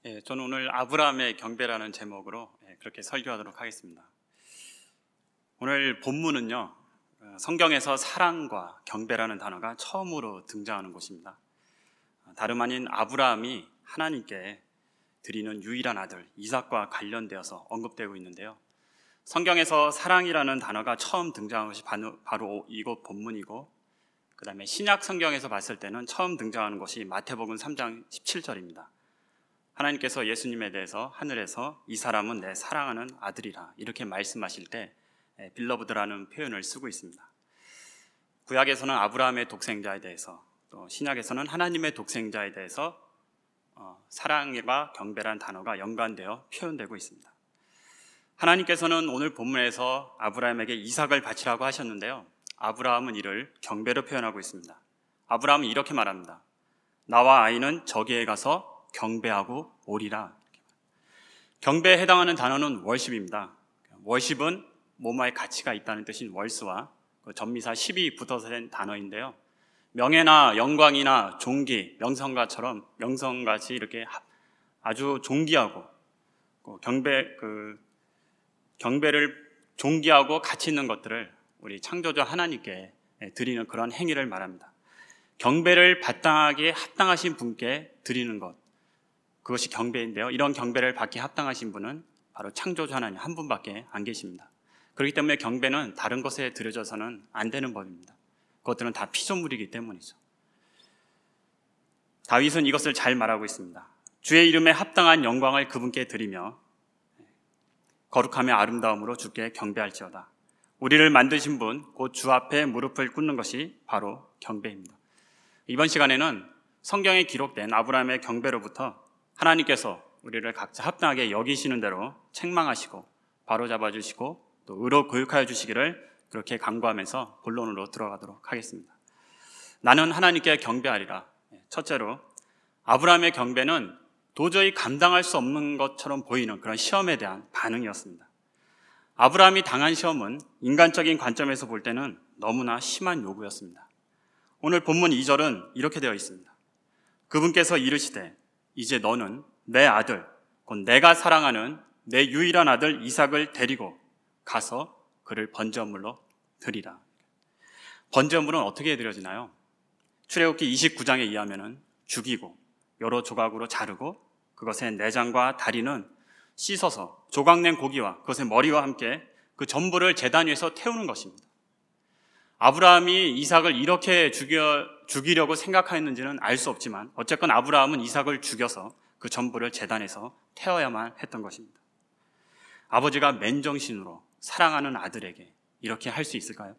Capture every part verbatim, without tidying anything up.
예, 저는 오늘 아브라함의 경배라는 제목으로 예, 그렇게 설교하도록 하겠습니다. 오늘 본문은요, 성경에서 사랑과 경배라는 단어가 처음으로 등장하는 곳입니다. 다름 아닌 아브라함이 하나님께 드리는 유일한 아들 이삭과 관련되어서 언급되고 있는데요. 성경에서 사랑이라는 단어가 처음 등장한 것이 바로 이곳 본문이고, 그 다음에 신약 성경에서 봤을 때는 처음 등장하는 것이 마태복음 삼 장 십칠 절입니다. 하나님께서 예수님에 대해서 하늘에서 이 사람은 내 사랑하는 아들이라 이렇게 말씀하실 때 빌러브드라는 표현을 쓰고 있습니다. 구약에서는 아브라함의 독생자에 대해서, 또 신약에서는 하나님의 독생자에 대해서 어, 사랑과 경배라는 단어가 연관되어 표현되고 있습니다. 하나님께서는 오늘 본문에서 아브라함에게 이삭을 바치라고 하셨는데요, 아브라함은 이를 경배로 표현하고 있습니다. 아브라함은 이렇게 말합니다. 나와 아이는 저기에 가서 경배하고 오리라. 경배에 해당하는 단어는 월십입니다. 월십은 뭐뭐의 가치가 있다는 뜻인 월스와 그 전미사 십이 붙어서 된 단어인데요, 명예나 영광이나 존귀, 명성가처럼 명성같이 이렇게 아주 존귀하고 경배 그 경배를 존귀하고 가치 있는 것들을 우리 창조주 하나님께 드리는 그런 행위를 말합니다. 경배를 마땅하게 합당하신 분께 드리는 것, 그것이 경배인데요, 이런 경배를 받기 합당하신 분은 바로 창조주 하나님 한 분밖에 안 계십니다. 그렇기 때문에 경배는 다른 것에 드려져서는 안 되는 법입니다. 그것들은 다 피조물이기 때문이죠. 다윗은 이것을 잘 말하고 있습니다. 주의 이름에 합당한 영광을 그분께 드리며 거룩하며 아름다움으로 주께 경배할지어다. 우리를 만드신 분, 곧 주 앞에 무릎을 꿇는 것이 바로 경배입니다. 이번 시간에는 성경에 기록된 아브라함의 경배로부터 하나님께서 우리를 각자 합당하게 여기시는 대로 책망하시고 바로잡아 주시고 또 의로 교육하여 주시기를 그렇게 간구하면서 본론으로 들어가도록 하겠습니다. 나는 하나님께 경배하리라. 첫째로, 아브라함의 경배는 도저히 감당할 수 없는 것처럼 보이는 그런 시험에 대한 반응이었습니다. 아브라함이 당한 시험은 인간적인 관점에서 볼 때는 너무나 심한 요구였습니다. 오늘 본문 이 절은 이렇게 되어 있습니다. 그분께서 이르시되 이제 너는 내 아들, 곧 내가 사랑하는 내 유일한 아들 이삭을 데리고 가서 그를 번제물로 드리라. 번제물은 어떻게 드려지나요? 출애굽기 이십구 장에 의하면 죽이고 여러 조각으로 자르고 그것의 내장과 다리는 씻어서 조각낸 고기와 그것의 머리와 함께 그 전부를 제단 위에서 태우는 것입니다. 아브라함이 이삭을 이렇게 죽여, 죽이려고 생각하였는지는 알 수 없지만 어쨌건 아브라함은 이삭을 죽여서 그 전부를 제단에서 태워야만 했던 것입니다. 아버지가 맨정신으로 사랑하는 아들에게 이렇게 할 수 있을까요?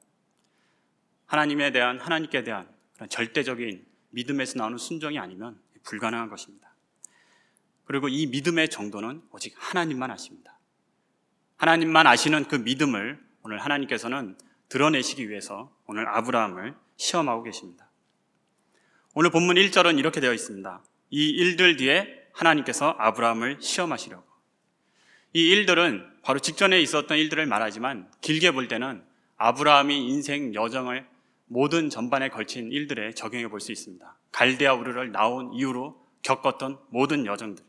하나님에 대한, 하나님께 대한 그런 절대적인 믿음에서 나오는 순종이 아니면 불가능한 것입니다. 그리고 이 믿음의 정도는 오직 하나님만 아십니다. 하나님만 아시는 그 믿음을 오늘 하나님께서는 드러내시기 위해서 오늘 아브라함을 시험하고 계십니다. 오늘 본문 일 절은 이렇게 되어 있습니다. 이 일들 뒤에 하나님께서 아브라함을 시험하시려고. 이 일들은 바로 직전에 있었던 일들을 말하지만 길게 볼 때는 아브라함이 인생 여정을 모든 전반에 걸친 일들에 적용해 볼 수 있습니다. 갈대아 우르를 나온 이후로 겪었던 모든 여정들.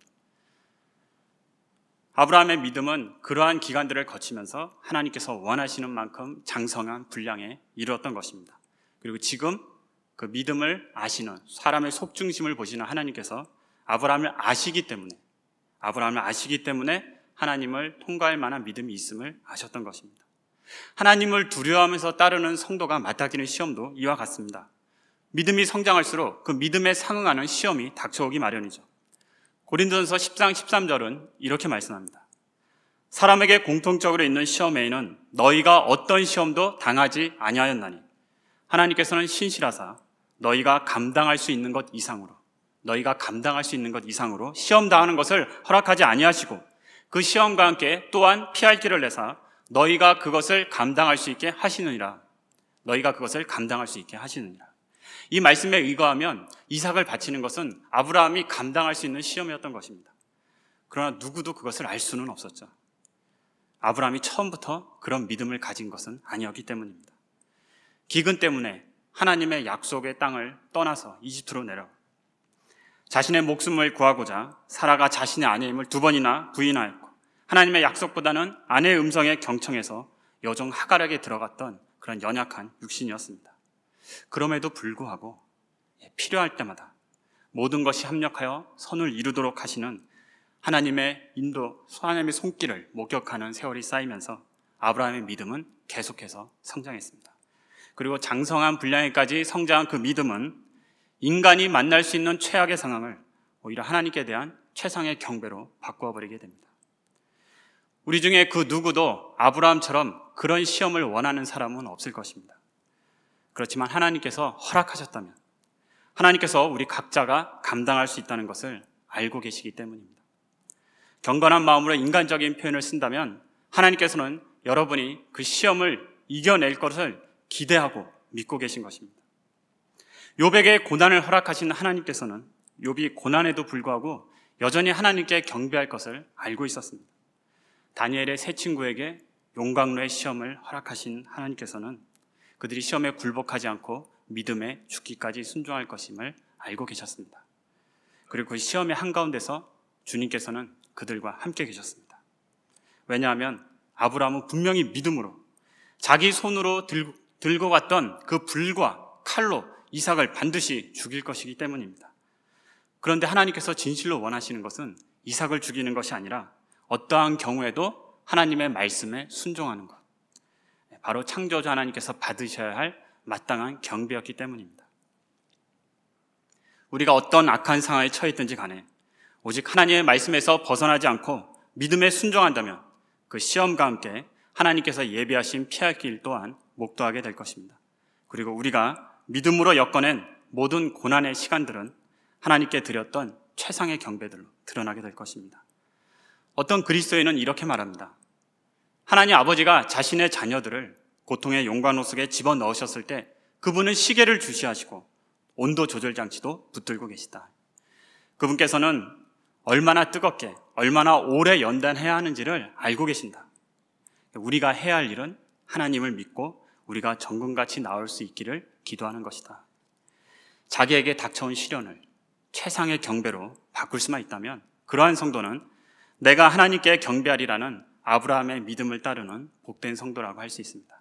아브라함의 믿음은 그러한 기간들을 거치면서 하나님께서 원하시는 만큼 장성한 분량에 이르렀던 것입니다. 그리고 지금 그 믿음을 아시는, 사람의 속중심을 보시는 하나님께서 아브라함을 아시기 때문에 아브라함을 아시기 때문에 하나님을 통과할 만한 믿음이 있음을 아셨던 것입니다. 하나님을 두려워하면서 따르는 성도가 맞닥뜨리는 시험도 이와 같습니다. 믿음이 성장할수록 그 믿음에 상응하는 시험이 닥쳐오기 마련이죠. 고린도전서 십 장 십삼 절은 이렇게 말씀합니다. 사람에게 공통적으로 있는 시험에는 너희가 어떤 시험도 당하지 아니하였나니 하나님께서는 신실하사 너희가 감당할 수 있는 것 이상으로 너희가 감당할 수 있는 것 이상으로 시험 당하는 것을 허락하지 아니하시고 그 시험과 함께 또한 피할 길을 내사 너희가 그것을 감당할 수 있게 하시느니라. 너희가 그것을 감당할 수 있게 하시느니라. 이 말씀에 의거하면 이삭을 바치는 것은 아브라함이 감당할 수 있는 시험이었던 것입니다. 그러나 누구도 그것을 알 수는 없었죠. 아브라함이 처음부터 그런 믿음을 가진 것은 아니었기 때문입니다. 기근 때문에 하나님의 약속의 땅을 떠나서 이집트로 내려 자신의 목숨을 구하고자 사라가 자신의 아내임을 두 번이나 부인하였고 하나님의 약속보다는 아내의 음성에 경청해서 여종 하갈에게 들어갔던 그런 연약한 육신이었습니다. 그럼에도 불구하고 필요할 때마다 모든 것이 합력하여 선을 이루도록 하시는 하나님의 인도, 하나님의 손길을 목격하는 세월이 쌓이면서 아브라함의 믿음은 계속해서 성장했습니다. 그리고 장성한 분량에까지 성장한 그 믿음은 인간이 만날 수 있는 최악의 상황을 오히려 하나님께 대한 최상의 경배로 바꾸어 버리게 됩니다. 우리 중에 그 누구도 아브라함처럼 그런 시험을 원하는 사람은 없을 것입니다. 그렇지만 하나님께서 허락하셨다면 하나님께서 우리 각자가 감당할 수 있다는 것을 알고 계시기 때문입니다. 경건한 마음으로 인간적인 표현을 쓴다면 하나님께서는 여러분이 그 시험을 이겨낼 것을 기대하고 믿고 계신 것입니다. 욥에게 고난을 허락하신 하나님께서는 욥이 고난에도 불구하고 여전히 하나님께 경배할 것을 알고 있었습니다. 다니엘의 세 친구에게 용광로의 시험을 허락하신 하나님께서는 그들이 시험에 굴복하지 않고 믿음에 죽기까지 순종할 것임을 알고 계셨습니다. 그리고 그 시험의 한가운데서 주님께서는 그들과 함께 계셨습니다. 왜냐하면 아브라함은 분명히 믿음으로 자기 손으로 들고, 들고 갔던 그 불과 칼로 이삭을 반드시 죽일 것이기 때문입니다. 그런데 하나님께서 진실로 원하시는 것은 이삭을 죽이는 것이 아니라 어떠한 경우에도 하나님의 말씀에 순종하는 것, 바로 창조주 하나님께서 받으셔야 할 마땅한 경배였기 때문입니다. 우리가 어떤 악한 상황에 처했든지 간에 오직 하나님의 말씀에서 벗어나지 않고 믿음에 순종한다면 그 시험과 함께 하나님께서 예비하신 피할 길 또한 목도하게 될 것입니다. 그리고 우리가 믿음으로 엮어낸 모든 고난의 시간들은 하나님께 드렸던 최상의 경배들로 드러나게 될 것입니다. 어떤 그리스도인은 이렇게 말합니다. 하나님 아버지가 자신의 자녀들을 고통의 용광로 속에 집어넣으셨을 때 그분은 시계를 주시하시고 온도 조절 장치도 붙들고 계시다. 그분께서는 얼마나 뜨겁게 얼마나 오래 연단해야 하는지를 알고 계신다. 우리가 해야 할 일은 하나님을 믿고 우리가 정금같이 나올 수 있기를 기도하는 것이다. 자기에게 닥쳐온 시련을 최상의 경배로 바꿀 수만 있다면 그러한 성도는 내가 하나님께 경배하리라는 아브라함의 믿음을 따르는 복된 성도라고 할 수 있습니다.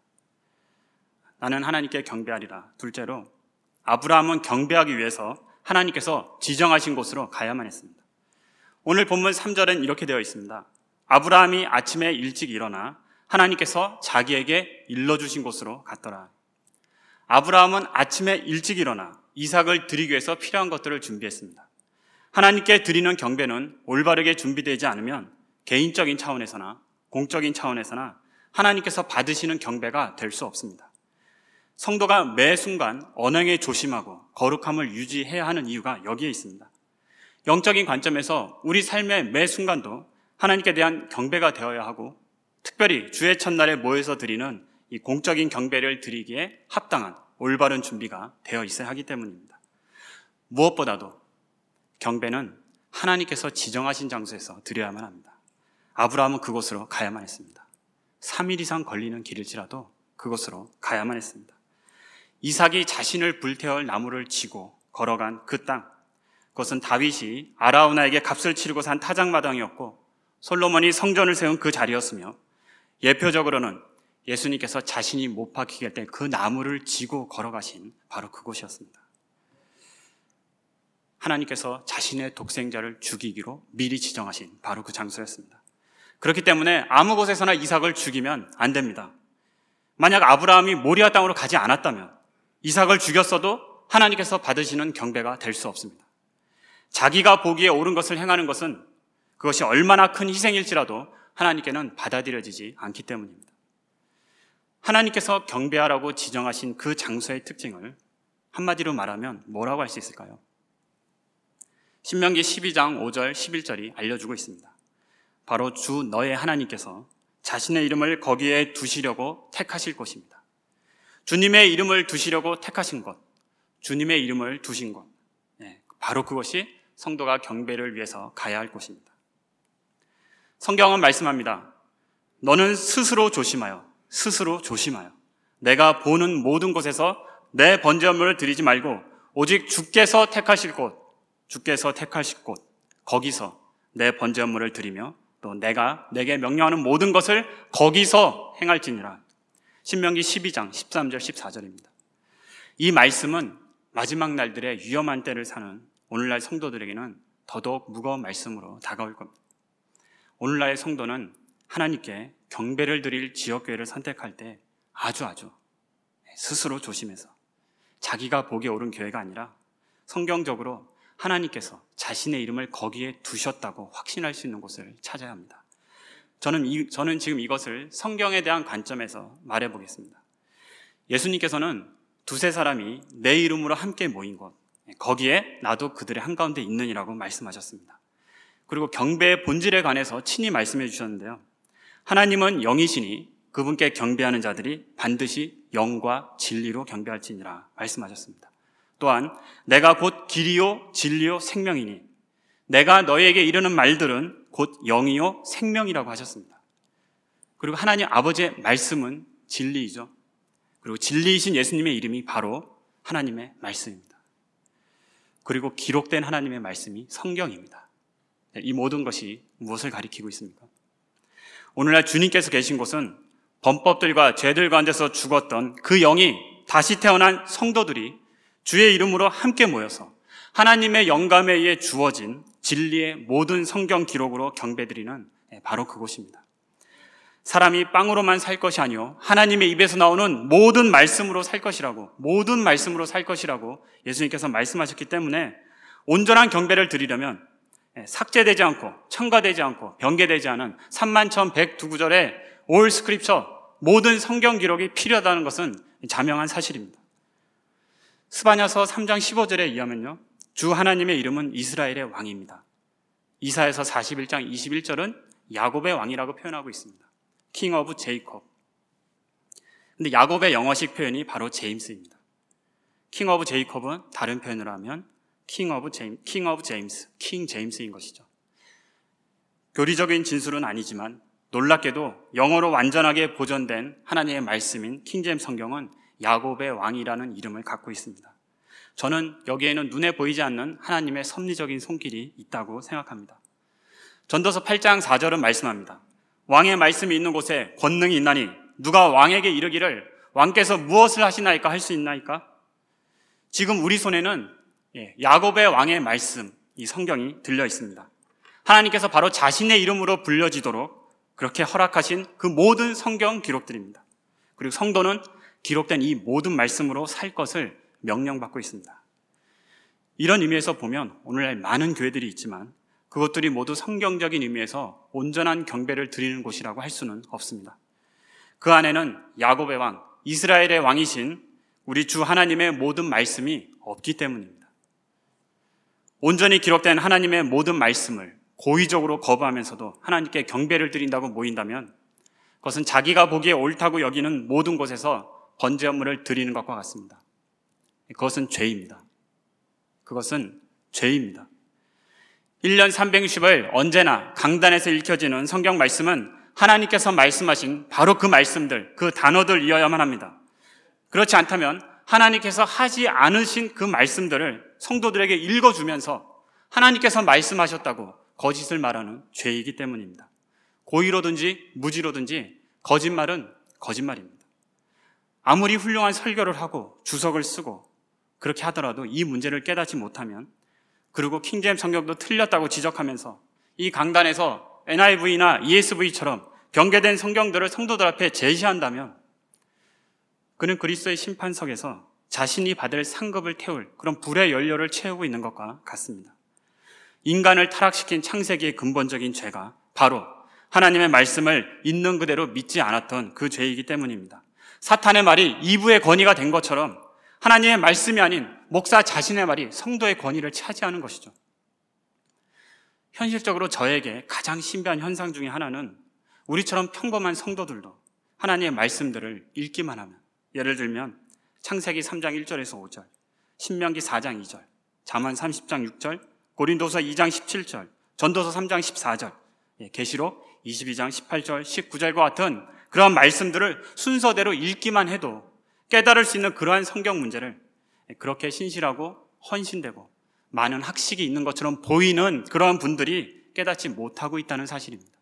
나는 하나님께 경배하리라. 둘째로 아브라함은 경배하기 위해서 하나님께서 지정하신 곳으로 가야만 했습니다. 오늘 본문 삼 절엔 이렇게 되어 있습니다. 아브라함이 아침에 일찍 일어나 하나님께서 자기에게 일러주신 곳으로 갔더라. 아브라함은 아침에 일찍 일어나 이삭을 드리기 위해서 필요한 것들을 준비했습니다. 하나님께 드리는 경배는 올바르게 준비되지 않으면 개인적인 차원에서나 공적인 차원에서나 하나님께서 받으시는 경배가 될 수 없습니다. 성도가 매 순간 언행에 조심하고 거룩함을 유지해야 하는 이유가 여기에 있습니다. 영적인 관점에서 우리 삶의 매 순간도 하나님께 대한 경배가 되어야 하고 특별히 주의 첫날에 모여서 드리는 이 공적인 경배를 드리기에 합당한 올바른 준비가 되어 있어야 하기 때문입니다. 무엇보다도 경배는 하나님께서 지정하신 장소에서 드려야만 합니다. 아브라함은 그곳으로 가야만 했습니다. 삼 일 이상 걸리는 길일지라도 그곳으로 가야만 했습니다. 이삭이 자신을 불태울 나무를 지고 걸어간 그 땅, 그것은 다윗이 아라우나에게 값을 치르고 산 타작마당이었고 솔로몬이 성전을 세운 그 자리였으며 예표적으로는 예수님께서 자신이 못 박히게 할 때 그 나무를 지고 걸어가신 바로 그곳이었습니다. 하나님께서 자신의 독생자를 죽이기로 미리 지정하신 바로 그 장소였습니다. 그렇기 때문에 아무 곳에서나 이삭을 죽이면 안 됩니다. 만약 아브라함이 모리아 땅으로 가지 않았다면 이삭을 죽였어도 하나님께서 받으시는 경배가 될 수 없습니다. 자기가 보기에 옳은 것을 행하는 것은 그것이 얼마나 큰 희생일지라도 하나님께는 받아들여지지 않기 때문입니다. 하나님께서 경배하라고 지정하신 그 장소의 특징을 한마디로 말하면 뭐라고 할 수 있을까요? 신명기 십이 장 오 절 십일 절이 알려주고 있습니다. 바로 주 너의 하나님께서 자신의 이름을 거기에 두시려고 택하실 곳입니다. 주님의 이름을 두시려고 택하신 곳, 주님의 이름을 두신 곳, 네, 바로 그것이 성도가 경배를 위해서 가야 할 곳입니다. 성경은 말씀합니다. 너는 스스로 조심하여, 스스로 조심하여 내가 보는 모든 곳에서 내 번제물을 드리지 말고 오직 주께서 택하실 곳, 주께서 택하실 곳 거기서 내 번제 업무를 드리며 또 내가 내게 명령하는 모든 것을 거기서 행할지니라. 신명기 십이 장 십삼 절 십사 절입니다. 이 말씀은 마지막 날들의 위험한 때를 사는 오늘날 성도들에게는 더더욱 무거운 말씀으로 다가올 겁니다. 오늘날의 성도는 하나님께 경배를 드릴 지역교회를 선택할 때 아주 아주 스스로 조심해서 자기가 보기에 옳은 교회가 아니라 성경적으로 하나님께서 자신의 이름을 거기에 두셨다고 확신할 수 있는 곳을 찾아야 합니다. 저는, 이, 저는 지금 이것을 성경에 대한 관점에서 말해보겠습니다. 예수님께서는 두세 사람이 내 이름으로 함께 모인 곳, 거기에 나도 그들의 한가운데 있느니라고 말씀하셨습니다. 그리고 경배의 본질에 관해서 친히 말씀해 주셨는데요. 하나님은 영이시니 그분께 경배하는 자들이 반드시 영과 진리로 경배할지니라 말씀하셨습니다. 또한 내가 곧 길이요 진리요 생명이니 내가 너희에게 이르는 말들은 곧 영이요 생명이라고 하셨습니다. 그리고 하나님 아버지의 말씀은 진리이죠. 그리고 진리이신 예수님의 이름이 바로 하나님의 말씀입니다. 그리고 기록된 하나님의 말씀이 성경입니다. 이 모든 것이 무엇을 가리키고 있습니까? 오늘날 주님께서 계신 곳은 범법들과 죄들 가운데서 죽었던 그 영이 다시 태어난 성도들이 주의 이름으로 함께 모여서 하나님의 영감에 의해 주어진 진리의 모든 성경 기록으로 경배드리는 바로 그곳입니다. 사람이 빵으로만 살 것이 아니요 하나님의 입에서 나오는 모든 말씀으로 살 것이라고 모든 말씀으로 살 것이라고 예수님께서 말씀하셨기 때문에 온전한 경배를 드리려면 삭제되지 않고 첨가되지 않고 변개되지 않은 삼만 천백이 구절의 올 스크립처 모든 성경 기록이 필요하다는 것은 자명한 사실입니다. 스바냐서 삼 장 십오 절에 의하면요 주 하나님의 이름은 이스라엘의 왕입니다. 이사야서 사십일 장 이십일 절은 야곱의 왕이라고 표현하고 있습니다. King of Jacob. 근데 야곱의 영어식 표현이 바로 제임스입니다. King of Jacob은 다른 표현으로 하면 King of James, King of James, King James인 것이죠. 교리적인 진술은 아니지만 놀랍게도 영어로 완전하게 보존된 하나님의 말씀인 킹제임스 성경은 야곱의 왕이라는 이름을 갖고 있습니다. 저는 여기에는 눈에 보이지 않는 하나님의 섭리적인 손길이 있다고 생각합니다. 전도서 팔 장 사 절은 말씀합니다. 왕의 말씀이 있는 곳에 권능이 있나니 누가 왕에게 이르기를 왕께서 무엇을 하시나이까 할 수 있나이까? 지금 우리 손에는 야곱의 왕의 말씀, 이 성경이 들려 있습니다. 하나님께서 바로 자신의 이름으로 불려지도록 그렇게 허락하신 그 모든 성경 기록들입니다. 그리고 성도는 기록된 이 모든 말씀으로 살 것을 명령받고 있습니다. 이런 의미에서 보면 오늘날 많은 교회들이 있지만 그것들이 모두 성경적인 의미에서 온전한 경배를 드리는 곳이라고 할 수는 없습니다. 그 안에는 야곱의 왕, 이스라엘의 왕이신 우리 주 하나님의 모든 말씀이 없기 때문입니다. 온전히 기록된 하나님의 모든 말씀을 고의적으로 거부하면서도 하나님께 경배를 드린다고 모인다면 그것은 자기가 보기에 옳다고 여기는 모든 곳에서 번제 업무를 드리는 것과 같습니다. 그것은 죄입니다. 그것은 죄입니다. 일 년 삼백육십일 언제나 강단에서 읽혀지는 성경 말씀은 하나님께서 말씀하신 바로 그 말씀들, 그 단어들 이어야만 합니다. 그렇지 않다면 하나님께서 하지 않으신 그 말씀들을 성도들에게 읽어주면서 하나님께서 말씀하셨다고 거짓을 말하는 죄이기 때문입니다. 고의로든지 무지로든지 거짓말은 거짓말입니다. 아무리 훌륭한 설교를 하고 주석을 쓰고 그렇게 하더라도 이 문제를 깨닫지 못하면 그리고 킹제임스 성경도 틀렸다고 지적하면서 이 강단에서 엔아이브이나 이에스브이처럼 변개된 성경들을 성도들 앞에 제시한다면 그는 그리스도의 심판석에서 자신이 받을 상급을 태울 그런 불의 연료를 채우고 있는 것과 같습니다. 인간을 타락시킨 창세기의 근본적인 죄가 바로 하나님의 말씀을 있는 그대로 믿지 않았던 그 죄이기 때문입니다. 사탄의 말이 이부의 권위가 된 것처럼 하나님의 말씀이 아닌 목사 자신의 말이 성도의 권위를 차지하는 것이죠. 현실적으로 저에게 가장 신비한 현상 중에 하나는 우리처럼 평범한 성도들도 하나님의 말씀들을 읽기만 하면, 예를 들면 창세기 삼 장 일 절에서 오 절, 신명기 사 장 이 절, 잠언 삼십 장 육 절, 고린도서 이 장 십칠 절, 전도서 삼 장 십사 절, 계시록 이십이 장 십팔 절, 십구 절과 같은 그러한 말씀들을 순서대로 읽기만 해도 깨달을 수 있는 그러한 성경 문제를 그렇게 신실하고 헌신되고 많은 학식이 있는 것처럼 보이는 그런 분들이 깨닫지 못하고 있다는 사실입니다.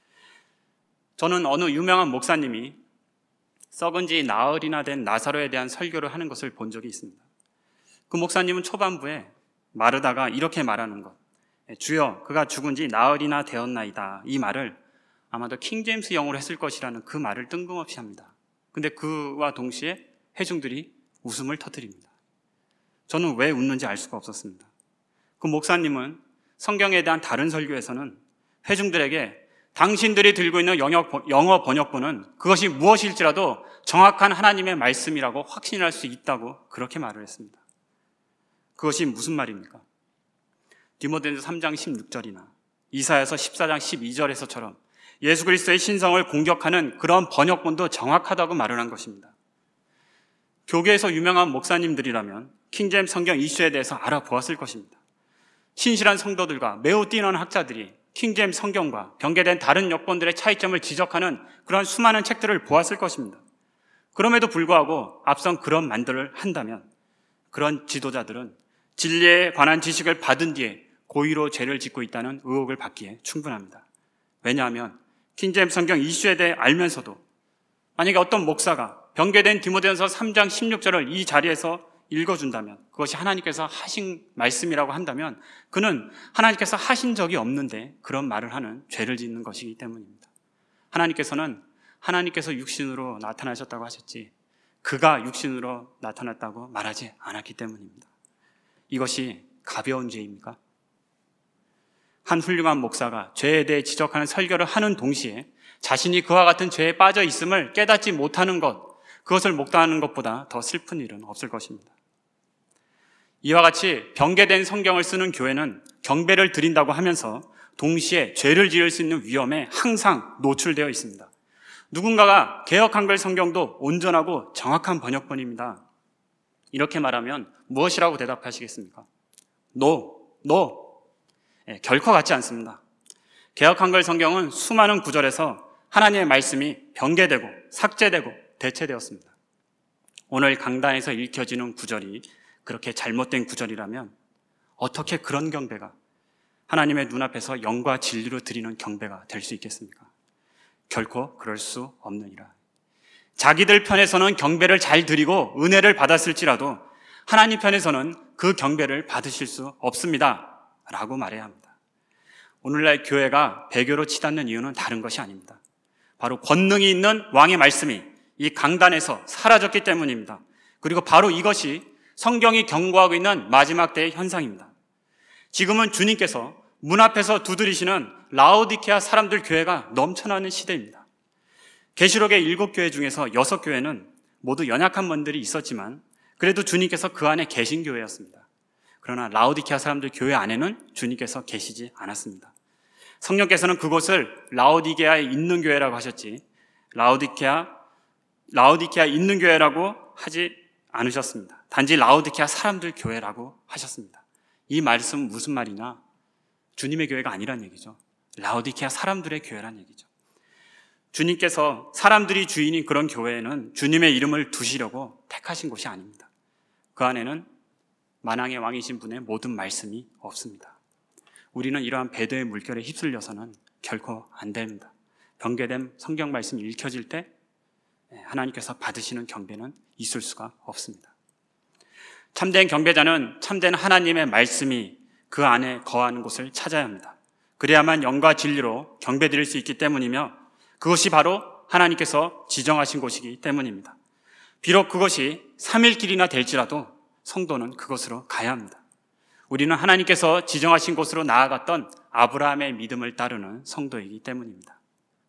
저는 어느 유명한 목사님이 썩은 지 나흘이나 된 나사로에 대한 설교를 하는 것을 본 적이 있습니다. 그 목사님은 초반부에 마르다가 이렇게 말하는 것, 주여 그가 죽은 지 나흘이나 되었나이다, 이 말을 아마도 킹제임스 영어로 했을 것이라는 그 말을 뜬금없이 합니다. 근데 그와 동시에 회중들이 웃음을 터뜨립니다. 저는 왜 웃는지 알 수가 없었습니다. 그 목사님은 성경에 대한 다른 설교에서는 회중들에게 당신들이 들고 있는 영어 번역본은 그것이 무엇일지라도 정확한 하나님의 말씀이라고 확신할 수 있다고 그렇게 말을 했습니다. 그것이 무슨 말입니까? 디모데전서 삼 장 십육 절이나 이사야서 십사 장 십이 절에서처럼 예수 그리스도의 신성을 공격하는 그런 번역본도 정확하다고 말을 한 것입니다. 교계에서 유명한 목사님들이라면 킹제임스 성경 이슈에 대해서 알아보았을 것입니다. 신실한 성도들과 매우 뛰어난 학자들이 킹제임스 성경과 변개된 다른 역본들의 차이점을 지적하는 그런 수많은 책들을 보았을 것입니다. 그럼에도 불구하고 앞선 그런 말들을 한다면 그런 지도자들은 진리에 관한 지식을 받은 뒤에 고의로 죄를 짓고 있다는 의혹을 받기에 충분합니다. 왜냐하면 킹제임스 성경 이슈에 대해 알면서도 만약에 어떤 목사가 변개된 디모데전서 삼 장 십육 절을 이 자리에서 읽어준다면, 그것이 하나님께서 하신 말씀이라고 한다면 그는 하나님께서 하신 적이 없는데 그런 말을 하는 죄를 짓는 것이기 때문입니다. 하나님께서는 하나님께서 육신으로 나타나셨다고 하셨지 그가 육신으로 나타났다고 말하지 않았기 때문입니다. 이것이 가벼운 죄입니까? 한 훌륭한 목사가 죄에 대해 지적하는 설교를 하는 동시에 자신이 그와 같은 죄에 빠져 있음을 깨닫지 못하는 것, 그것을 목도하는 것보다 더 슬픈 일은 없을 것입니다. 이와 같이 변개된 성경을 쓰는 교회는 경배를 드린다고 하면서 동시에 죄를 지을 수 있는 위험에 항상 노출되어 있습니다. 누군가가 개역 한글 성경도 온전하고 정확한 번역본입니다, 이렇게 말하면 무엇이라고 대답하시겠습니까? No, no. 네, 결코 같지 않습니다. 개역 한글 성경은 수많은 구절에서 하나님의 말씀이 변개되고 삭제되고 대체되었습니다. 오늘 강단에서 읽혀지는 구절이 그렇게 잘못된 구절이라면 어떻게 그런 경배가 하나님의 눈앞에서 영과 진리로 드리는 경배가 될 수 있겠습니까? 결코 그럴 수 없느니라. 자기들 편에서는 경배를 잘 드리고 은혜를 받았을지라도 하나님 편에서는 그 경배를 받으실 수 없습니다 라고 말해야 합니다. 오늘날 교회가 배교로 치닫는 이유는 다른 것이 아닙니다. 바로 권능이 있는 왕의 말씀이 이 강단에서 사라졌기 때문입니다. 그리고 바로 이것이 성경이 경고하고 있는 마지막 때의 현상입니다. 지금은 주님께서 문 앞에서 두드리시는 라오디케아 사람들 교회가 넘쳐나는 시대입니다. 계시록의 일곱 교회 중에서 여섯 교회는 모두 연약한 면들이 있었지만 그래도 주님께서 그 안에 계신 교회였습니다. 그러나 라오디케아 사람들 교회 안에는 주님께서 계시지 않았습니다. 성령께서는 그곳을 라오디게아에 있는 교회라고 하셨지 라오디케아, 라오디케아 있는 교회라고 하지 않으셨습니다. 단지 라오디케아 사람들 교회라고 하셨습니다. 이 말씀은 무슨 말이냐? 주님의 교회가 아니란 얘기죠. 라오디케아 사람들의 교회란 얘기죠. 주님께서 사람들이 주인인 그런 교회에는 주님의 이름을 두시려고 택하신 곳이 아닙니다. 그 안에는 만왕의 왕이신 분의 모든 말씀이 없습니다. 우리는 이러한 배도의 물결에 휩쓸려서는 결코 안 됩니다. 변개된 성경 말씀이 읽혀질 때 하나님께서 받으시는 경배는 있을 수가 없습니다. 참된 경배자는 참된 하나님의 말씀이 그 안에 거하는 곳을 찾아야 합니다. 그래야만 영과 진리로 경배드릴 수 있기 때문이며 그것이 바로 하나님께서 지정하신 곳이기 때문입니다. 비록 그것이 삼 일 길이나 될지라도 성도는 그곳으로 가야 합니다. 우리는 하나님께서 지정하신 곳으로 나아갔던 아브라함의 믿음을 따르는 성도이기 때문입니다.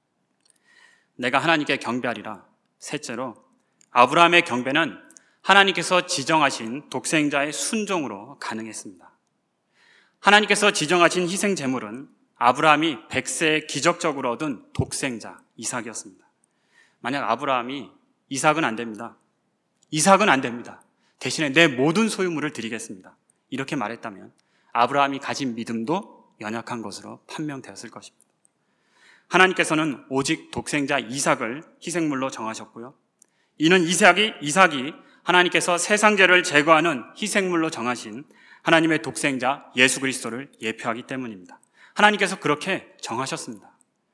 내가 하나님께 경배하리라. 셋째로, 아브라함의 경배는 하나님께서 지정하신 독생자의 순종으로 가능했습니다. 하나님께서 지정하신 희생 제물은 아브라함이 백 세에 기적적으로 얻은 독생자 이삭이었습니다. 만약 아브라함이 이삭은 안 됩니다. 이삭은 안 됩니다. 대신에 내 모든 소유물을 드리겠습니다. 이렇게 말했다면 아브라함이 가진 믿음도 연약한 것으로 판명되었을 것입니다. 하나님께서는 오직 독생자 이삭을 희생물로 정하셨고요. 이는 이삭이, 이삭이 하나님께서 세상 죄를 제거하는 희생물로 정하신 하나님의 독생자 예수 그리스도를 예표하기 때문입니다. 하나님께서 그렇게 정하셨습니다.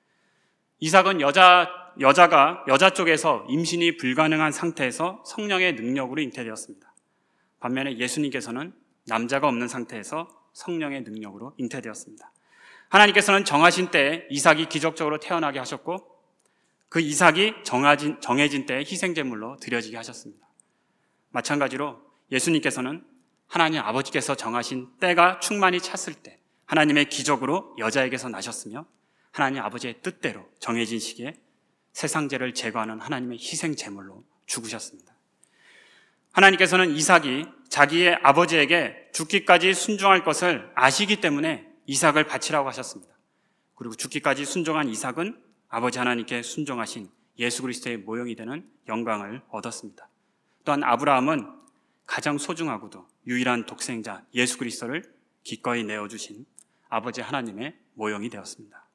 이삭은 여자, 여자가 여자 쪽에서 임신이 불가능한 상태에서 성령의 능력으로 잉태되었습니다. 반면에 예수님께서는 남자가 없는 상태에서 성령의 능력으로 잉태되었습니다. 하나님께서는 정하신 때에 이삭이 기적적으로 태어나게 하셨고 그 이삭이 정해진, 정해진 때에 희생제물로 드려지게 하셨습니다. 마찬가지로 예수님께서는 하나님 아버지께서 정하신 때가 충만히 찼을 때 하나님의 기적으로 여자에게서 나셨으며 하나님 아버지의 뜻대로 정해진 시기에 세상죄를 제거하는 하나님의 희생제물로 죽으셨습니다. 하나님께서는 이삭이 자기의 아버지에게 죽기까지 순종할 것을 아시기 때문에 이삭을 바치라고 하셨습니다. 그리고 죽기까지 순종한 이삭은 아버지 하나님께 순종하신 예수 그리스도의 모형이 되는 영광을 얻었습니다. 또한 아브라함은 가장 소중하고도 유일한 독생자 예수 그리스도를 기꺼이 내어주신 아버지 하나님의 모형이 되었습니다.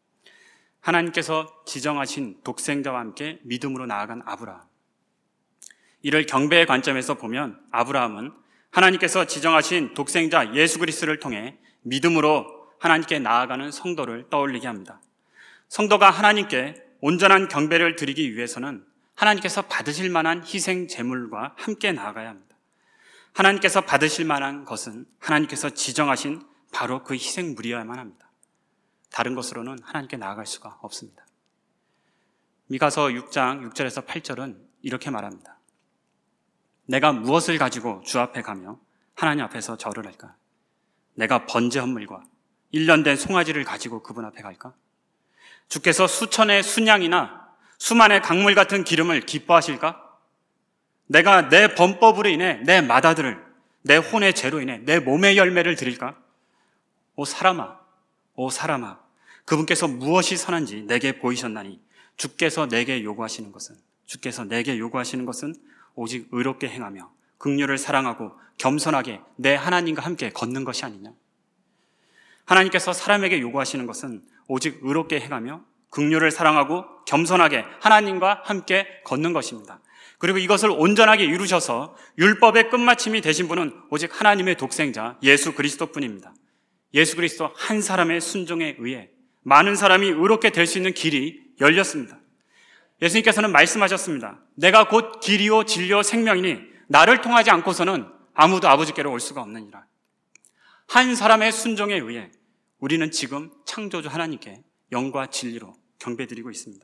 하나님께서 지정하신 독생자와 함께 믿음으로 나아간 아브라함. 이를 경배의 관점에서 보면 아브라함은 하나님께서 지정하신 독생자 예수 그리스도를 통해 믿음으로 하나님께 나아가는 성도를 떠올리게 합니다. 성도가 하나님께 온전한 경배를 드리기 위해서는 하나님께서 받으실 만한 희생 제물과 함께 나아가야 합니다. 하나님께서 받으실 만한 것은 하나님께서 지정하신 바로 그 희생물이어야만 합니다. 다른 것으로는 하나님께 나아갈 수가 없습니다. 미가서 육 장 육 절에서 팔 절은 이렇게 말합니다. 내가 무엇을 가지고 주 앞에 가며 하나님 앞에서 절을 할까? 내가 번제 헌물과 일 년 된 송아지를 가지고 그분 앞에 갈까? 주께서 수천의 순양이나 수만의 강물 같은 기름을 기뻐하실까? 내가 내 범법으로 인해 내 맏아들을 내 혼의 죄로 인해 내 몸의 열매를 드릴까? 오 사람아, 오 사람아, 그분께서 무엇이 선한지 내게 보이셨나니 주께서 내게 요구하시는 것은 주께서 내게 요구하시는 것은 오직 의롭게 행하며 긍휼을 사랑하고 겸손하게 내 하나님과 함께 걷는 것이 아니냐. 하나님께서 사람에게 요구하시는 것은 오직 의롭게 행하며 긍휼을 사랑하고 겸손하게 하나님과 함께 걷는 것입니다. 그리고 이것을 온전하게 이루셔서 율법의 끝마침이 되신 분은 오직 하나님의 독생자 예수 그리스도뿐입니다. 예수 그리스도 한 사람의 순종에 의해 많은 사람이 의롭게 될 수 있는 길이 열렸습니다. 예수님께서는 말씀하셨습니다. 내가 곧 길이요 진리요 생명이니 나를 통하지 않고서는 아무도 아버지께로 올 수가 없느니라. 한 사람의 순종에 의해 우리는 지금 창조주 하나님께 영과 진리로 경배드리고 있습니다.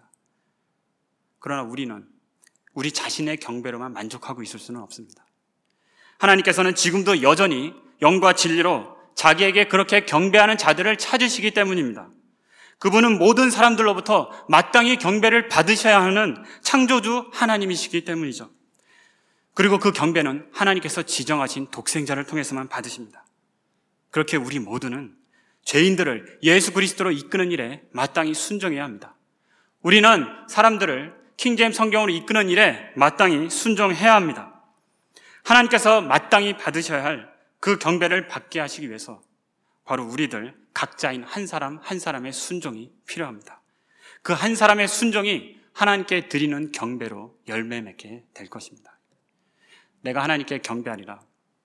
그러나 우리는 우리 자신의 경배로만 만족하고 있을 수는 없습니다. 하나님께서는 지금도 여전히 영과 진리로 자기에게 그렇게 경배하는 자들을 찾으시기 때문입니다. 그분은 모든 사람들로부터 마땅히 경배를 받으셔야 하는 창조주 하나님이시기 때문이죠. 그리고 그 경배는 하나님께서 지정하신 독생자를 통해서만 받으십니다. 그렇게 우리 모두는 죄인들을 예수 그리스도로 이끄는 일에 마땅히 순종해야 합니다. 우리는 사람들을 킹제임스 성경으로 이끄는 일에 마땅히 순종해야 합니다. 하나님께서 마땅히 받으셔야 할 그 경배를 받게 하시기 위해서 바로 우리들 각자인 한 사람 한 사람의 순종이 필요합니다. 그 한 사람의 순종이 하나님께 드리는 경배로 열매 맺게 될 것입니다. 내가 하나님께 경배하리라.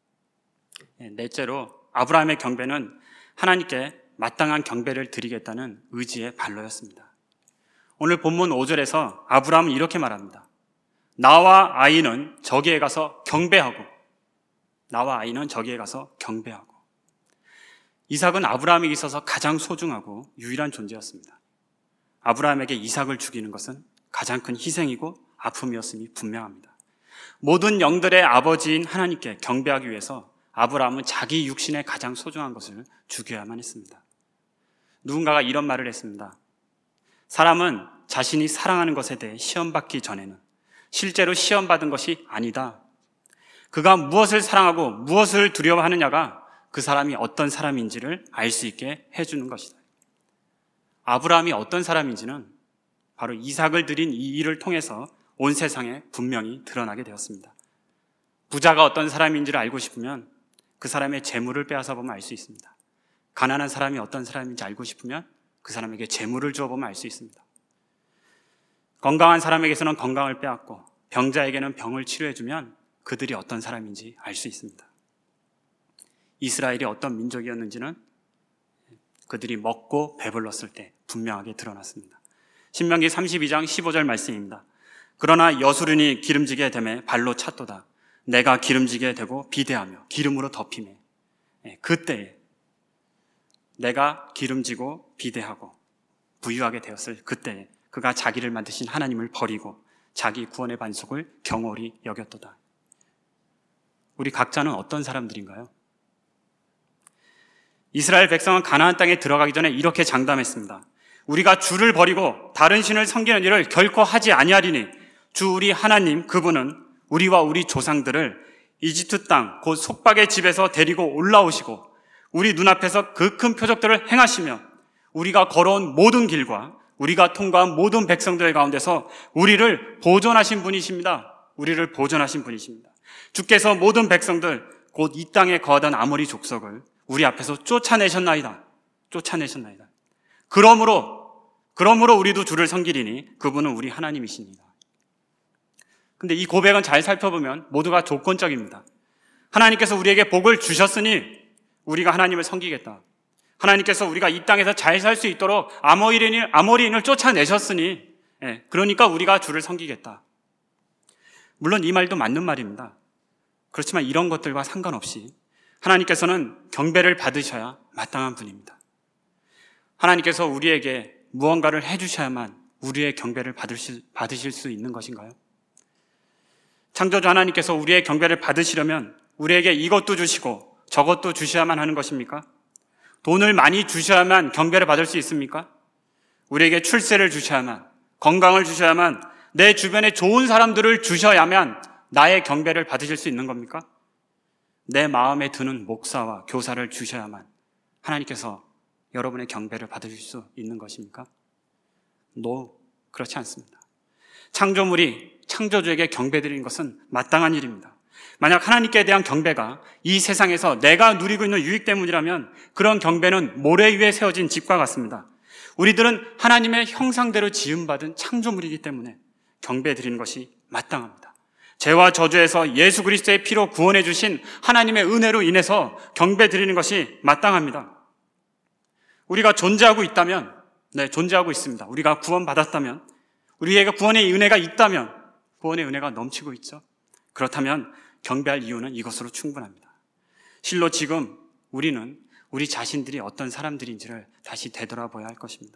넷째로 아브라함의 경배는 하나님께 마땅한 경배를 드리겠다는 의지의 발로였습니다. 오늘 본문 오 절에서 아브라함은 이렇게 말합니다. 나와 아이는 저기에 가서 경배하고 나와 아이는 저기에 가서 경배하고. 이삭은 아브라함에게 있어서 가장 소중하고 유일한 존재였습니다. 아브라함에게 이삭을 죽이는 것은 가장 큰 희생이고 아픔이었음이 분명합니다. 모든 영들의 아버지인 하나님께 경배하기 위해서 아브라함은 자기 육신의 가장 소중한 것을 죽여야만 했습니다. 누군가가 이런 말을 했습니다. 사람은 자신이 사랑하는 것에 대해 시험받기 전에는 실제로 시험받은 것이 아니다. 그가 무엇을 사랑하고 무엇을 두려워하느냐가 그 사람이 어떤 사람인지를 알 수 있게 해주는 것이다. 아브라함이 어떤 사람인지는 바로 이삭을 드린 이 일을 통해서 온 세상에 분명히 드러나게 되었습니다. 부자가 어떤 사람인지를 알고 싶으면 그 사람의 재물을 빼앗아 보면 알 수 있습니다. 가난한 사람이 어떤 사람인지 알고 싶으면 그 사람에게 재물을 주어 보면 알 수 있습니다. 건강한 사람에게서는 건강을 빼앗고 병자에게는 병을 치료해주면 그들이 어떤 사람인지 알 수 있습니다. 이스라엘이 어떤 민족이었는지는 그들이 먹고 배불렀을 때 분명하게 드러났습니다. 신명기 삼십이 장 십오 절 말씀입니다. 그러나 여수른이 기름지게 되매 발로 찼도다. 내가 기름지게 되고 비대하며 기름으로 덮이매. 그때에 내가 기름지고 비대하고 부유하게 되었을 그때에 그가 자기를 만드신 하나님을 버리고 자기 구원의 반석을 경홀히 여겼도다. 우리 각자는 어떤 사람들인가요? 이스라엘 백성은 가나안 땅에 들어가기 전에 이렇게 장담했습니다. 우리가 주를 버리고 다른 신을 섬기는 일을 결코 하지 아니하리니 주 우리 하나님 그분은 우리와 우리 조상들을 이집트 땅 곧 속박의 집에서 데리고 올라오시고 우리 눈앞에서 그 큰 표적들을 행하시며 우리가 걸어온 모든 길과 우리가 통과한 모든 백성들 가운데서 우리를 보존하신 분이십니다. 우리를 보존하신 분이십니다. 주께서 모든 백성들 곧 이 땅에 거하던 아모리 족속을 우리 앞에서 쫓아내셨나이다. 쫓아내셨나이다. 그러므로 그러므로 우리도 주를 섬기리니 그분은 우리 하나님이십니다. 근데 이 고백은 잘 살펴보면 모두가 조건적입니다. 하나님께서 우리에게 복을 주셨으니 우리가 하나님을 섬기겠다. 하나님께서 우리가 이 땅에서 잘 살 수 있도록 아모리인을, 아모리인을 쫓아내셨으니 예, 그러니까 우리가 주를 섬기겠다. 물론 이 말도 맞는 말입니다. 그렇지만 이런 것들과 상관없이 하나님께서는 경배를 받으셔야 마땅한 분입니다. 하나님께서 우리에게 무언가를 해주셔야만 우리의 경배를 받으실, 받으실 수 있는 것인가요? 창조주 하나님께서 우리의 경배를 받으시려면 우리에게 이것도 주시고 저것도 주셔야만 하는 것입니까? 돈을 많이 주셔야만 경배를 받을 수 있습니까? 우리에게 출세를 주셔야만, 건강을 주셔야만, 내 주변에 좋은 사람들을 주셔야만 나의 경배를 받으실 수 있는 겁니까? 내 마음에 드는 목사와 교사를 주셔야만 하나님께서 여러분의 경배를 받으실 수 있는 것입니까? No, 그렇지 않습니다. 창조물이 창조주에게 경배드리는 것은 마땅한 일입니다. 만약 하나님께 대한 경배가 이 세상에서 내가 누리고 있는 유익 때문이라면 그런 경배는 모래 위에 세워진 집과 같습니다. 우리들은 하나님의 형상대로 지음받은 창조물이기 때문에 경배드리는 것이 마땅합니다. 죄와 저주에서 예수 그리스도의 피로 구원해 주신 하나님의 은혜로 인해서 경배드리는 것이 마땅합니다. 우리가 존재하고 있다면, 네, 존재하고 있습니다. 우리가 구원받았다면, 우리에게 구원의 은혜가 있다면 구원의 은혜가 넘치고 있죠. 그렇다면 경배할 이유는 이것으로 충분합니다. 실로 지금 우리는 우리 자신들이 어떤 사람들인지를 다시 되돌아봐야 할 것입니다.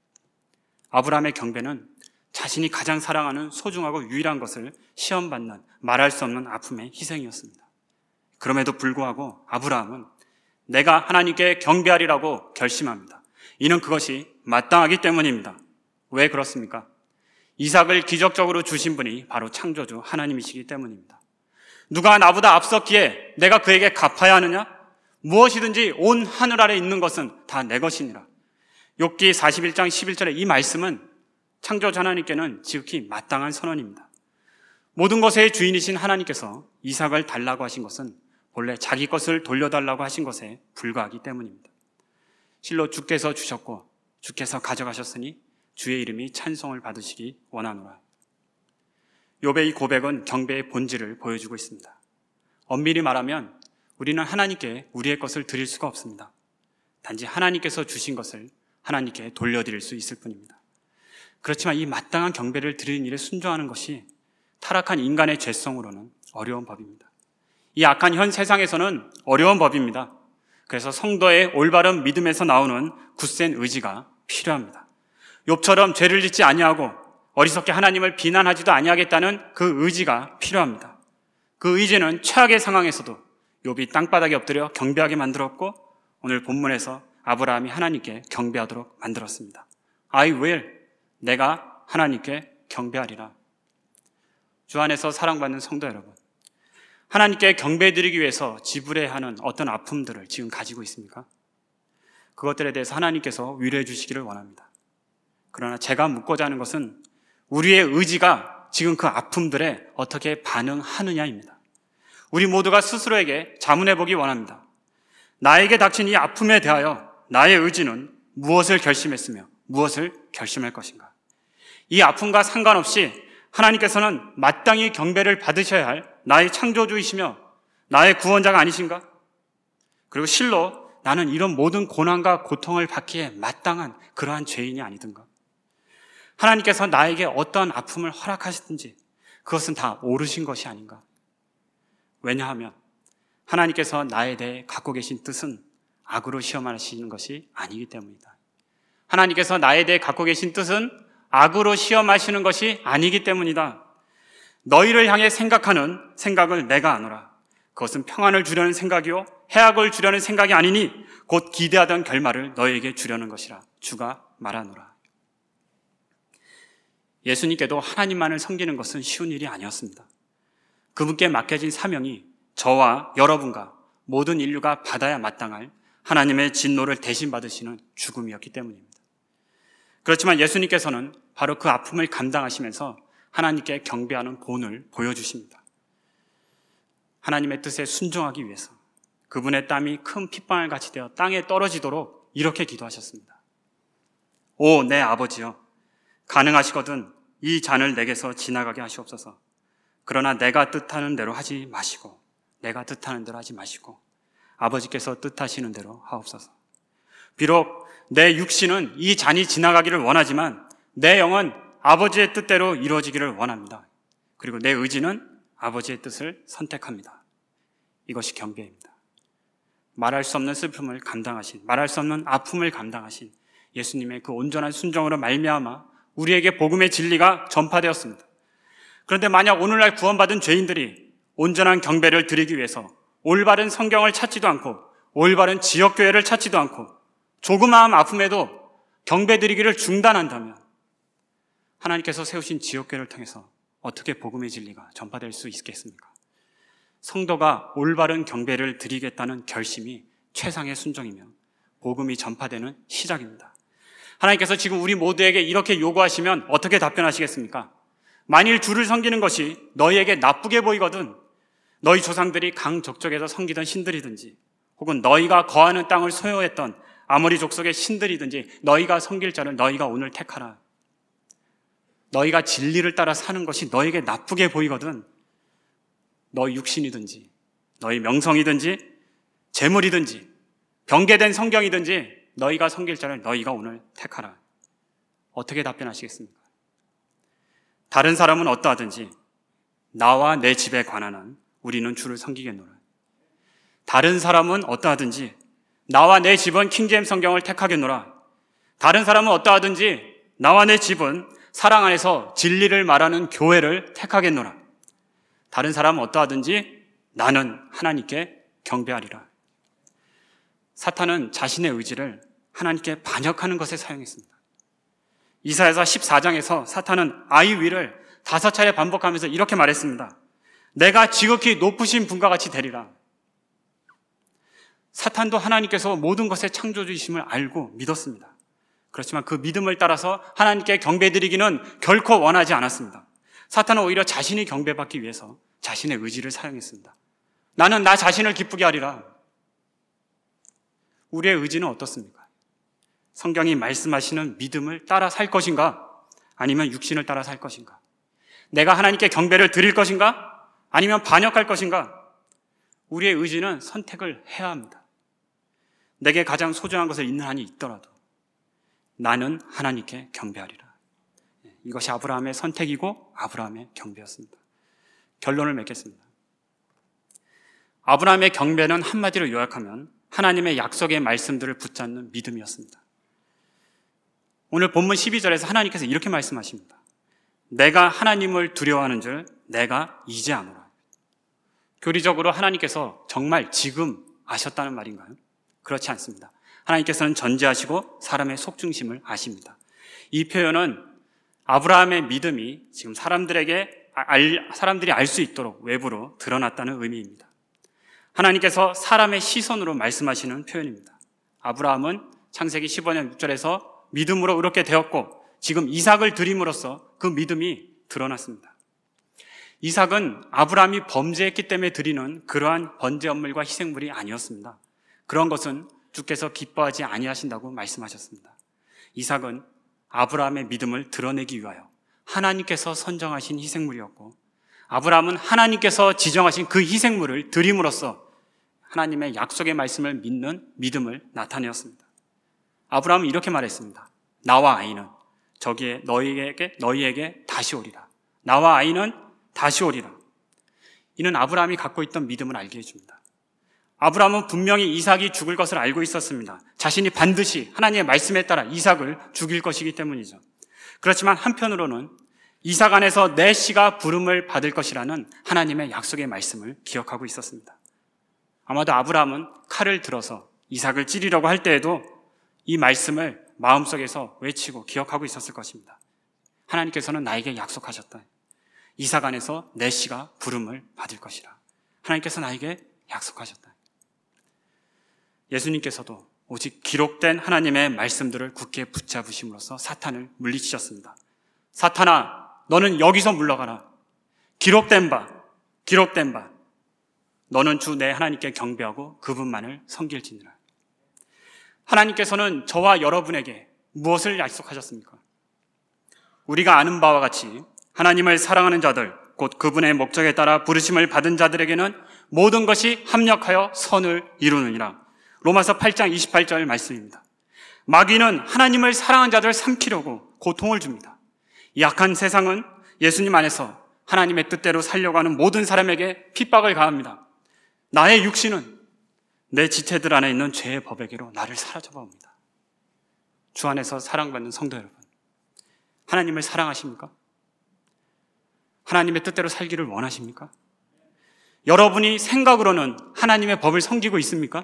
아브라함의 경배는 자신이 가장 사랑하는 소중하고 유일한 것을 시험받는 말할 수 없는 아픔의 희생이었습니다. 그럼에도 불구하고 아브라함은 내가 하나님께 경배하리라고 결심합니다. 이는 그것이 마땅하기 때문입니다. 왜 그렇습니까? 이삭을 기적적으로 주신 분이 바로 창조주 하나님이시기 때문입니다. 누가 나보다 앞섰기에 내가 그에게 갚아야 하느냐? 무엇이든지 온 하늘 아래 있는 것은 다 내 것이니라. 욥기 사십일 장 십일 절의 이 말씀은 창조주 하나님께는 지극히 마땅한 선언입니다. 모든 것의 주인이신 하나님께서 이삭을 달라고 하신 것은 본래 자기 것을 돌려달라고 하신 것에 불과하기 때문입니다. 실로 주께서 주셨고 주께서 가져가셨으니 주의 이름이 찬송을 받으시기 원하노라. 욥의 이 고백은 경배의 본질을 보여주고 있습니다. 엄밀히 말하면 우리는 하나님께 우리의 것을 드릴 수가 없습니다. 단지 하나님께서 주신 것을 하나님께 돌려드릴 수 있을 뿐입니다. 그렇지만 이 마땅한 경배를 드리는 일에 순종하는 것이 타락한 인간의 죄성으로는 어려운 법입니다. 이 악한 현 세상에서는 어려운 법입니다. 그래서 성도의 올바른 믿음에서 나오는 굳센 의지가 필요합니다. 욥처럼 죄를 짓지 아니하고 어리석게 하나님을 비난하지도 아니하겠다는 그 의지가 필요합니다. 그 의지는 최악의 상황에서도 욥이 땅바닥에 엎드려 경배하게 만들었고 오늘 본문에서 아브라함이 하나님께 경배하도록 만들었습니다. I will, 내가 하나님께 경배하리라. 주 안에서 사랑받는 성도 여러분, 하나님께 경배드리기 위해서 지불해야 하는 어떤 아픔들을 지금 가지고 있습니까? 그것들에 대해서 하나님께서 위로해 주시기를 원합니다. 그러나 제가 묻고자 하는 것은 우리의 의지가 지금 그 아픔들에 어떻게 반응하느냐입니다. 우리 모두가 스스로에게 자문해 보기 원합니다. 나에게 닥친 이 아픔에 대하여 나의 의지는 무엇을 결심했으며 무엇을 결심할 것인가? 이 아픔과 상관없이 하나님께서는 마땅히 경배를 받으셔야 할 나의 창조주이시며 나의 구원자가 아니신가? 그리고 실로 나는 이런 모든 고난과 고통을 받기에 마땅한 그러한 죄인이 아니든가? 하나님께서 나에게 어떠한 아픔을 허락하시든지 그것은 다 옳으신 것이 아닌가? 왜냐하면 하나님께서 나에 대해 갖고 계신 뜻은 악으로 시험하시는 것이 아니기 때문이다. 하나님께서 나에 대해 갖고 계신 뜻은 악으로 시험하시는 것이 아니기 때문이다. 너희를 향해 생각하는 생각을 내가 아노라. 그것은 평안을 주려는 생각이요 해악을 주려는 생각이 아니니 곧 기대하던 결말을 너희에게 주려는 것이라. 주가 말하노라. 예수님께도 하나님만을 섬기는 것은 쉬운 일이 아니었습니다. 그분께 맡겨진 사명이 저와 여러분과 모든 인류가 받아야 마땅할 하나님의 진노를 대신 받으시는 죽음이었기 때문입니다. 그렇지만 예수님께서는 바로 그 아픔을 감당하시면서 하나님께 경배하는 본을 보여주십니다. 하나님의 뜻에 순종하기 위해서 그분의 땀이 큰 핏방울 같이 되어 땅에 떨어지도록 이렇게 기도하셨습니다. 오, 내 아버지여, 가능하시거든 이 잔을 내게서 지나가게 하시옵소서. 그러나 내가 뜻하는 대로 하지 마시고 내가 뜻하는 대로 하지 마시고 아버지께서 뜻하시는 대로 하옵소서. 비록 내 육신은 이 잔이 지나가기를 원하지만 내 영은 아버지의 뜻대로 이루어지기를 원합니다. 그리고 내 의지는 아버지의 뜻을 선택합니다. 이것이 경배입니다. 말할 수 없는 슬픔을 감당하신, 말할 수 없는 아픔을 감당하신 예수님의 그 온전한 순종으로 말미암아 우리에게 복음의 진리가 전파되었습니다. 그런데 만약 오늘날 구원받은 죄인들이 온전한 경배를 드리기 위해서 올바른 성경을 찾지도 않고 올바른 지역교회를 찾지도 않고 조그마한 아픔에도 경배 드리기를 중단한다면 하나님께서 세우신 지역교회를 통해서 어떻게 복음의 진리가 전파될 수 있겠습니까? 성도가 올바른 경배를 드리겠다는 결심이 최상의 순종이며 복음이 전파되는 시작입니다. 하나님께서 지금 우리 모두에게 이렇게 요구하시면 어떻게 답변하시겠습니까? 만일 주를 섬기는 것이 너희에게 나쁘게 보이거든 너희 조상들이 강족적에서 섬기던 신들이든지 혹은 너희가 거하는 땅을 소유했던 아모리 족속의 신들이든지 너희가 섬길 자를 너희가 오늘 택하라. 너희가 진리를 따라 사는 것이 너희에게 나쁘게 보이거든 너희 육신이든지 너희 명성이든지 재물이든지 병개된 성경이든지 너희가 섬길 자를 너희가 오늘 택하라. 어떻게 답변하시겠습니까? 다른 사람은 어떠하든지 나와 내 집에 관한 한 우리는 주를 섬기겠노라. 다른 사람은 어떠하든지 나와 내 집은 킹제임스 성경을 택하겠노라. 다른 사람은 어떠하든지 나와 내 집은 사랑 안에서 진리를 말하는 교회를 택하겠노라. 다른 사람은 어떠하든지 나는 하나님께 경배하리라. 사탄은 자신의 의지를 하나님께 반역하는 것에 사용했습니다. 이사야서 십사 장에서 사탄은 I will을 다섯 차례 반복하면서 이렇게 말했습니다. 내가 지극히 높으신 분과 같이 되리라. 사탄도 하나님께서 모든 것의 창조주이심을 알고 믿었습니다. 그렇지만 그 믿음을 따라서 하나님께 경배드리기는 결코 원하지 않았습니다. 사탄은 오히려 자신이 경배받기 위해서 자신의 의지를 사용했습니다. 나는 나 자신을 기쁘게 하리라. 우리의 의지는 어떻습니까? 성경이 말씀하시는 믿음을 따라 살 것인가? 아니면 육신을 따라 살 것인가? 내가 하나님께 경배를 드릴 것인가? 아니면 반역할 것인가? 우리의 의지는 선택을 해야 합니다. 내게 가장 소중한 것을 잃는 한이 있더라도 나는 하나님께 경배하리라. 이것이 아브라함의 선택이고 아브라함의 경배였습니다. 결론을 맺겠습니다. 아브라함의 경배는 한마디로 요약하면 하나님의 약속의 말씀들을 붙잡는 믿음이었습니다. 오늘 본문 십이 절에서 하나님께서 이렇게 말씀하십니다. 내가 하나님을 두려워하는 줄 내가 이제 아노라. 교리적으로 하나님께서 정말 지금 아셨다는 말인가요? 그렇지 않습니다. 하나님께서는 전지하시고 사람의 속중심을 아십니다. 이 표현은 아브라함의 믿음이 지금 사람들에게 알, 사람들이 알 수 있도록 외부로 드러났다는 의미입니다. 하나님께서 사람의 시선으로 말씀하시는 표현입니다. 아브라함은 창세기 십오 장 육 절에서 믿음으로 이렇게 되었고 지금 이삭을 드림으로써 그 믿음이 드러났습니다. 이삭은 아브라함이 범죄했기 때문에 드리는 그러한 번제물과 희생물이 아니었습니다. 그런 것은 주께서 기뻐하지 아니하신다고 말씀하셨습니다. 이삭은 아브라함의 믿음을 드러내기 위하여 하나님께서 선정하신 희생물이었고 아브라함은 하나님께서 지정하신 그 희생물을 드림으로써 하나님의 약속의 말씀을 믿는 믿음을 나타내었습니다. 아브라함은 이렇게 말했습니다. 나와 아이는 저기에 너희에게 너희에게 다시 오리라. 나와 아이는 다시 오리라. 이는 아브라함이 갖고 있던 믿음을 알게 해줍니다. 아브라함은 분명히 이삭이 죽을 것을 알고 있었습니다. 자신이 반드시 하나님의 말씀에 따라 이삭을 죽일 것이기 때문이죠. 그렇지만 한편으로는 이삭 안에서 내 씨가 부름을 받을 것이라는 하나님의 약속의 말씀을 기억하고 있었습니다. 아마도 아브라함은 칼을 들어서 이삭을 찌르려고 할 때에도 이 말씀을 마음속에서 외치고 기억하고 있었을 것입니다. 하나님께서는 나에게 약속하셨다. 이삭 안에서 내 씨가 부름을 받을 것이라. 하나님께서 나에게 약속하셨다. 예수님께서도 오직 기록된 하나님의 말씀들을 굳게 붙잡으심으로써 사탄을 물리치셨습니다. 사탄아, 너는 여기서 물러가라. 기록된 바, 기록된 바. 너는 주 내 하나님께 경배하고 그분만을 섬길지니라. 하나님께서는 저와 여러분에게 무엇을 약속하셨습니까? 우리가 아는 바와 같이 하나님을 사랑하는 자들, 곧 그분의 목적에 따라 부르심을 받은 자들에게는 모든 것이 합력하여 선을 이루느니라. 로마서 팔 장 이십팔 절 말씀입니다. 마귀는 하나님을 사랑하는 자들을 삼키려고 고통을 줍니다. 이 악한 세상은 예수님 안에서 하나님의 뜻대로 살려고 하는 모든 사람에게 핍박을 가합니다. 나의 육신은 내 지체들 안에 있는 죄의 법에게로 나를 사로잡아 옵니다. 주 안에서 사랑받는 성도 여러분, 하나님을 사랑하십니까? 하나님의 뜻대로 살기를 원하십니까? 여러분이 생각으로는 하나님의 법을 섬기고 있습니까?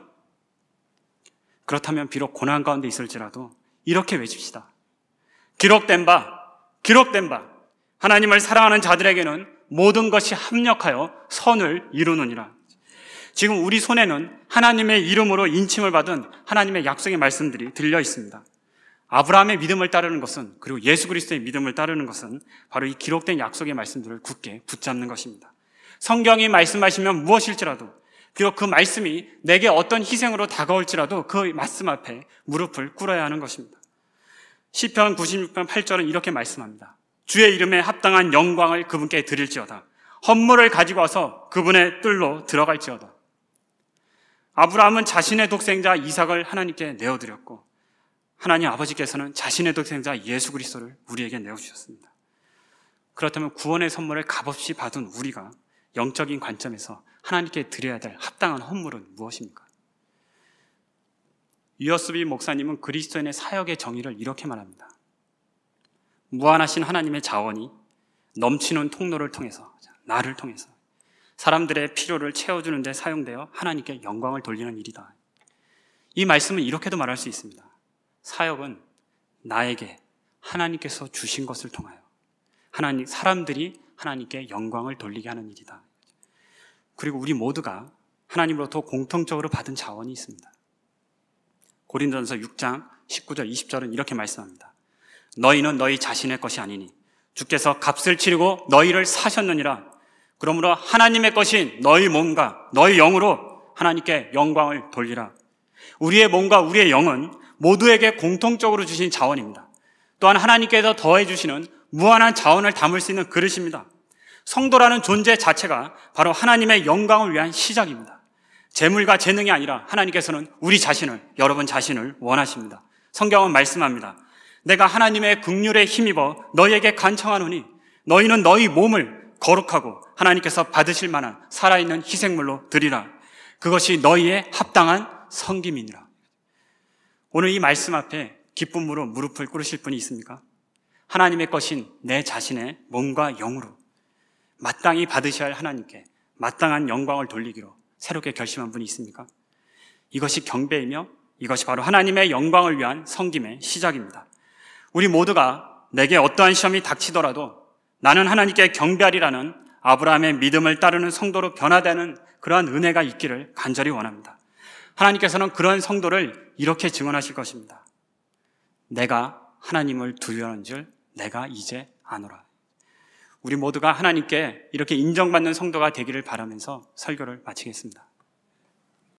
그렇다면 비록 고난 가운데 있을지라도 이렇게 외칩시다. 기록된 바, 기록된 바, 하나님을 사랑하는 자들에게는 모든 것이 합력하여 선을 이루느니라. 지금 우리 손에는 하나님의 이름으로 인침을 받은 하나님의 약속의 말씀들이 들려 있습니다. 아브라함의 믿음을 따르는 것은, 그리고 예수 그리스도의 믿음을 따르는 것은 바로 이 기록된 약속의 말씀들을 굳게 붙잡는 것입니다. 성경이 말씀하시면 무엇일지라도, 비록 그 말씀이 내게 어떤 희생으로 다가올지라도 그 말씀 앞에 무릎을 꿇어야 하는 것입니다. 시편 구십육 편 팔 절은 이렇게 말씀합니다. 주의 이름에 합당한 영광을 그분께 드릴지어다. 헌물을 가지고 와서 그분의 뜰로 들어갈지어다. 아브라함은 자신의 독생자 이삭을 하나님께 내어드렸고, 하나님 아버지께서는 자신의 독생자 예수 그리스도를 우리에게 내어주셨습니다. 그렇다면 구원의 선물을 값없이 받은 우리가 영적인 관점에서 하나님께 드려야 될 합당한 헌물은 무엇입니까? 유어스비 목사님은 그리스도인의 사역의 정의를 이렇게 말합니다. 무한하신 하나님의 자원이 넘치는 통로를 통해서, 나를 통해서 사람들의 필요를 채워주는 데 사용되어 하나님께 영광을 돌리는 일이다. 이 말씀은 이렇게도 말할 수 있습니다. 사역은 나에게 하나님께서 주신 것을 통하여 하나님, 사람들이 하나님께 영광을 돌리게 하는 일이다. 그리고 우리 모두가 하나님으로부터 공통적으로 받은 자원이 있습니다. 고린도전서 육 장 십구 절 이십 절은 이렇게 말씀합니다. 너희는 너희 자신의 것이 아니니 주께서 값을 치르고 너희를 사셨느니라. 그러므로 하나님의 것인 너희 몸과 너희 영으로 하나님께 영광을 돌리라. 우리의 몸과 우리의 영은 모두에게 공통적으로 주신 자원입니다. 또한 하나님께서 더해 주시는 무한한 자원을 담을 수 있는 그릇입니다. 성도라는 존재 자체가 바로 하나님의 영광을 위한 시작입니다. 재물과 재능이 아니라 하나님께서는 우리 자신을, 여러분 자신을 원하십니다. 성경은 말씀합니다. 내가 하나님의 긍휼에 힘입어 너희에게 간청하노니 너희는 너희 몸을 거룩하고 하나님께서 받으실 만한 살아있는 희생물로 드리라. 그것이 너희의 합당한 섬김이니라. 오늘 이 말씀 앞에 기쁨으로 무릎을 꿇으실 분이 있습니까? 하나님의 것인 내 자신의 몸과 영으로 마땅히 받으셔야 할 하나님께 마땅한 영광을 돌리기로 새롭게 결심한 분이 있습니까? 이것이 경배이며 이것이 바로 하나님의 영광을 위한 섬김의 시작입니다. 우리 모두가 내게 어떠한 시험이 닥치더라도 나는 하나님께 경배하리라는 아브라함의 믿음을 따르는 성도로 변화되는 그러한 은혜가 있기를 간절히 원합니다. 하나님께서는 그런 성도를 이렇게 증언하실 것입니다. 내가 하나님을 두려워하는 줄 내가 이제 아노라. 우리 모두가 하나님께 이렇게 인정받는 성도가 되기를 바라면서 설교를 마치겠습니다.